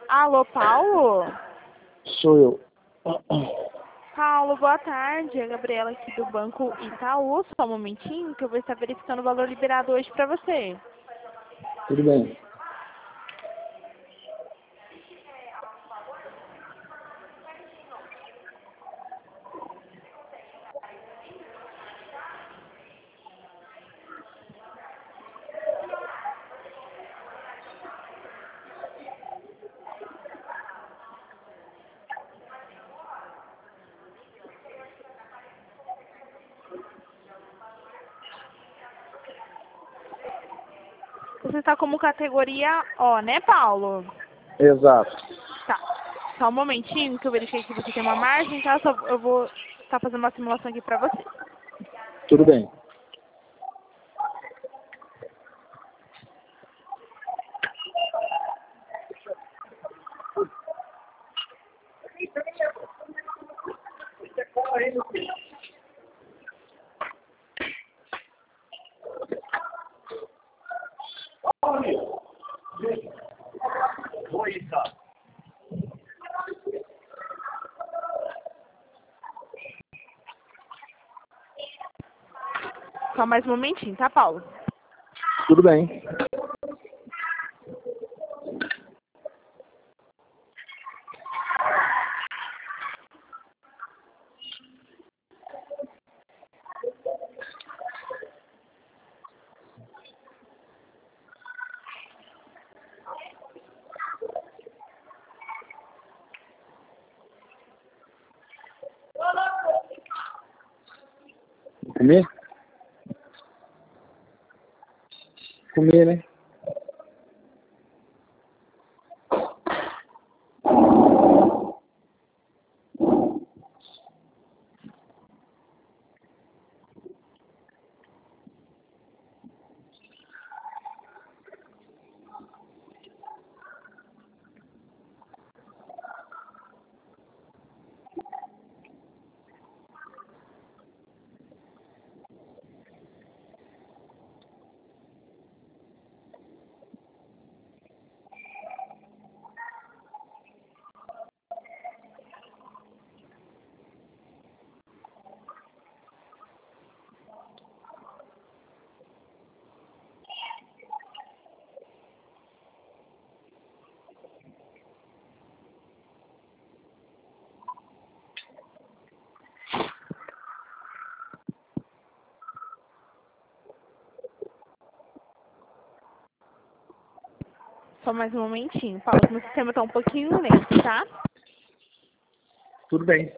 Alô, Paulo? Sou eu. Paulo, boa tarde. É a Gabriela aqui do Banco Itaú. Só um momentinho que eu vou estar verificando o valor liberado hoje para você. Tudo bem. Você está como categoria O, né, Paulo? Exato. Tá. Só um momentinho que eu verifiquei que você tem uma margem, tá? Eu vou estar fazendo uma simulação aqui para você. Tudo bem. Só mais um momentinho, tá, Paulo? Tudo bem. Comer? Comer, né? Só mais um momentinho, Paulo. Meu sistema tá um pouquinho lento, tá? Tudo bem.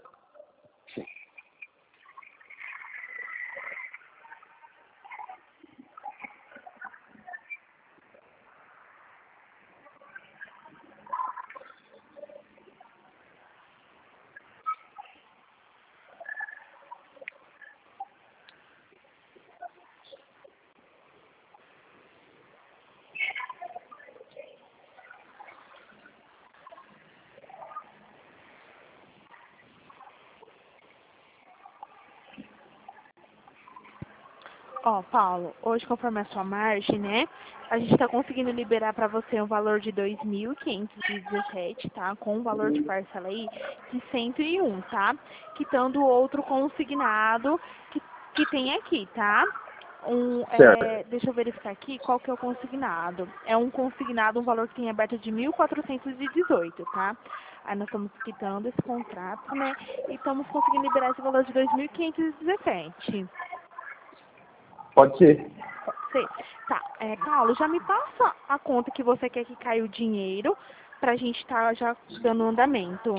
Ó, Paulo, hoje conforme a sua margem, né, a gente está conseguindo liberar para você um valor de 2.517, tá? Com um valor de parcela aí de 101, tá? Quitando o outro consignado que tem aqui, tá? Certo. Deixa eu verificar aqui qual que é o consignado. É um consignado, um valor que tem aberto de 1.418, tá? Aí nós estamos quitando esse contrato, né? E estamos conseguindo liberar esse valor de 2.517. Pode ser. Pode ser? Tá. Paulo, já me passa a conta que você quer que caia o dinheiro pra gente estar já dando andamento.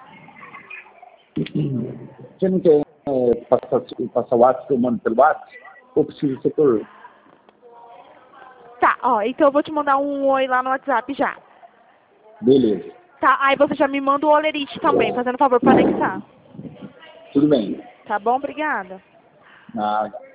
Você não quer passar o WhatsApp que eu mando pelo WhatsApp? Ou precisa ser por... Tá, ó, então eu vou te mandar um oi lá no WhatsApp já. Beleza. Tá, aí você já me manda o olerite também, fazendo favor pra anexar. Tudo bem. Tá bom? Obrigada. Ah,